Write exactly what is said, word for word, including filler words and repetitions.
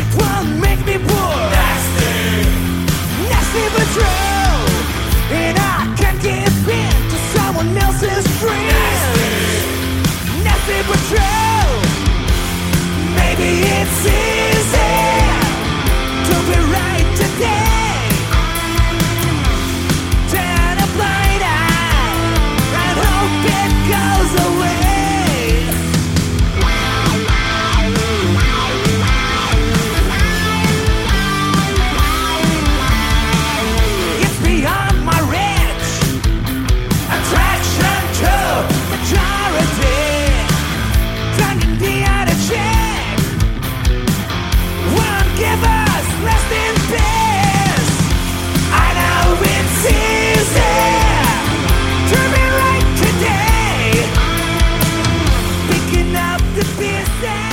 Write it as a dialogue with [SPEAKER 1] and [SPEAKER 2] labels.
[SPEAKER 1] it won't make me poor. Nasty, nasty but true. And I can't give in to someone else's dream. Nasty, nasty but true. Maybe it's easy to be right today. Turn a blind eye and hope it goes away. It's beyond my reach. Attraction to majority. Drunken the other chick won't give us rest in peace. I know it's easy to be right today. Picking up the pieces.